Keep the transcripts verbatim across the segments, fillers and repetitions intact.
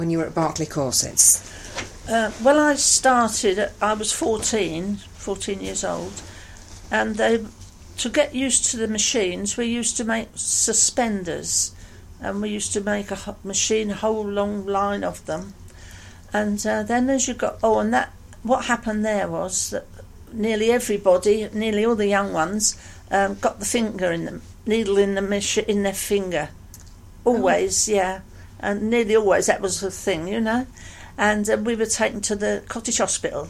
When you were at Berkeley Corsets? Uh, well, I started, I was fourteen, fourteen years old, and they, to get used to the machines, we used to make suspenders, and we used to make a machine, a whole long line of them. And uh, then as you got, oh, and that, what happened there was that nearly everybody, nearly all the young ones, um, got the finger in the needle in the mach- in their finger. Always, oh. yeah. And nearly always that was the thing, you know. And uh, we were taken to the Cottage Hospital,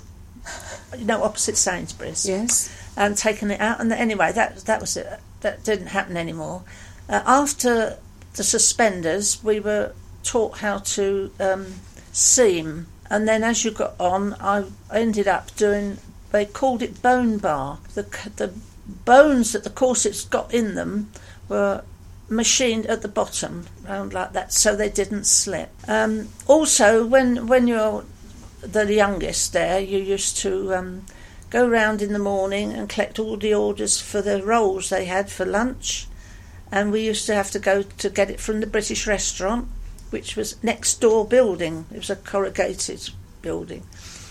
you know, opposite Sainsbury's. Yes. And taken it out. And anyway, that that was it. That didn't happen anymore. Uh, after the suspenders, we were taught how to um, seam. And then as you got on, I ended up doing, they called it bone bar. The, the bones that the corsets got in them were machined at the bottom, round like that, so they didn't slip. Um, also, when when you're the youngest there, you used to um, go round in the morning and collect all the orders for the rolls they had for lunch, and we used to have to go to get it from the British restaurant, which was next door building. It was a corrugated building.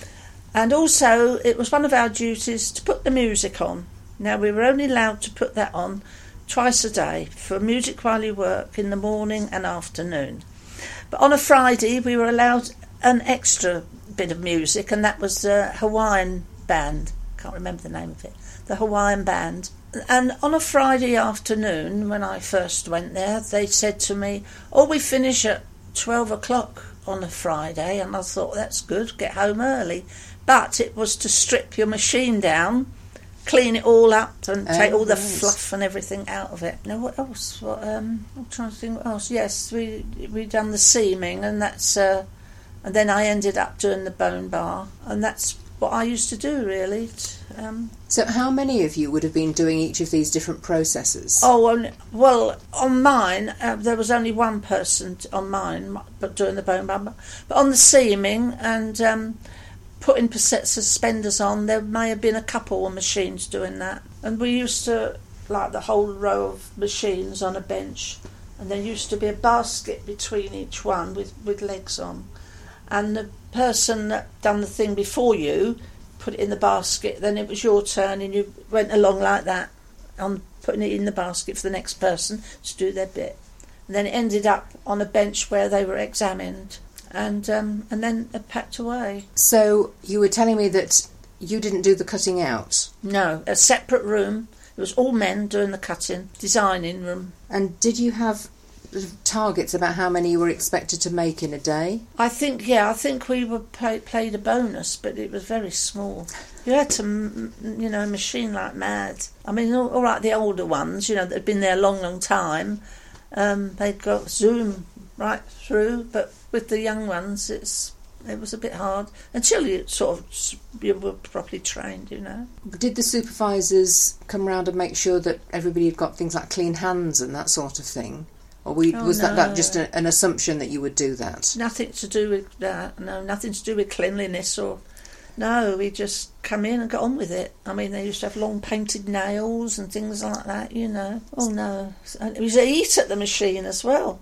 And also, it was one of our duties to put the music on. Now, we were only allowed to put that on twice a day for music while you work, in the morning and afternoon. But on a Friday, we were allowed an extra bit of music, and that was the Hawaiian band. Can't remember the name of it. The Hawaiian band. And on a Friday afternoon, when I first went there, they said to me, oh, we finish at twelve o'clock on a Friday. And I thought, that's good, get home early. But it was to strip your machine down, clean it all up and oh, take all the nice. fluff and everything out of it. Now, what else? What, um, I'm trying to think what else. Yes, we we done the seaming, and that's uh, and then I ended up doing the bone bar, and that's what I used to do really. Um, so, how many of you would have been doing each of these different processes? Oh, on, well, on mine uh, there was only one person t- on mine, but doing the bone bar. But on the seaming and Um, putting suspenders on, there may have been a couple of machines doing that. And we used to, like the whole row of machines on a bench, and there used to be a basket between each one with, with legs on. And the person that done the thing before you put it in the basket, then it was your turn, and you went along like that, on putting it in the basket for the next person to do their bit. And then it ended up on a bench where they were examined. And um, and then they're packed away. So you were telling me that you didn't do the cutting out? No, a separate room. It was all men doing the cutting, designing room. And did you have targets about how many you were expected to make in a day? I think, yeah, I think we were pay, played a bonus, but it was very small. You had to, you know, machine like mad. I mean, all, all right, the older ones, you know, that had been there a long, long time, um, they'd got zoom right through, but with the young ones, it's it was a bit hard until you sort of you were properly trained, you know. Did the supervisors come round and make sure that everybody had got things like clean hands and that sort of thing, or we, oh, was no. that, that just a, an assumption that you would do that? Nothing to do with that. No, nothing to do with cleanliness or. No, we just come in and got on with it. I mean, they used to have long painted nails and things like that, you know. Oh no, and it was to eat at the machine as well.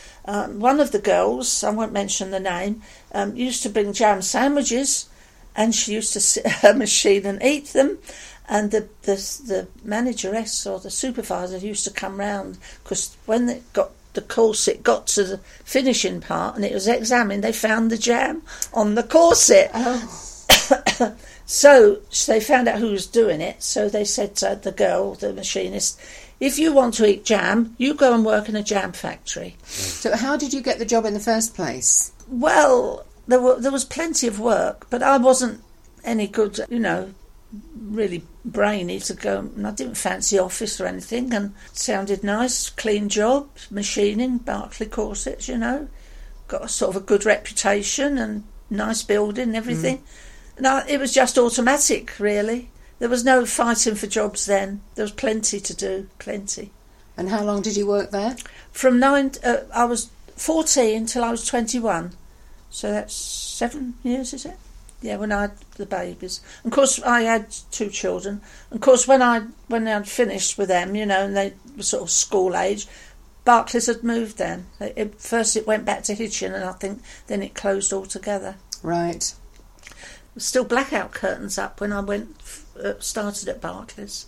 Um, one of the girls, I won't mention the name, um, used to bring jam sandwiches, and she used to sit at her machine and eat them. And the the, the manageress or the supervisor used to come round, because when it got the corset got to the finishing part and it was examined, they found the jam on the corset. Oh. So they found out who was doing it. So they said to the girl, the machinist, if you want to eat jam, you go and work in a jam factory. So how did you get the job in the first place? Well, there were there was plenty of work, but I wasn't any good, you know, really brainy to go. And I didn't fancy office or anything, and it sounded nice, clean job, machining, Berkeley Corsets, you know. Got a sort of a good reputation and nice building and everything. Mm. No, it was just automatic, really. There was no fighting for jobs then. There was plenty to do, plenty. And how long did you work there? From nine, uh, I was fourteen till I was twenty-one. So that's seven years, is it? Yeah, when I had the babies. And of course, I had two children. And of course, when I when I'd finished with them, you know, and they were sort of school age, Barclays had moved then. It, it, first it went back to Hitchin, and I think then it closed altogether. Right. Still blackout curtains up when I went uh, started at Barclays.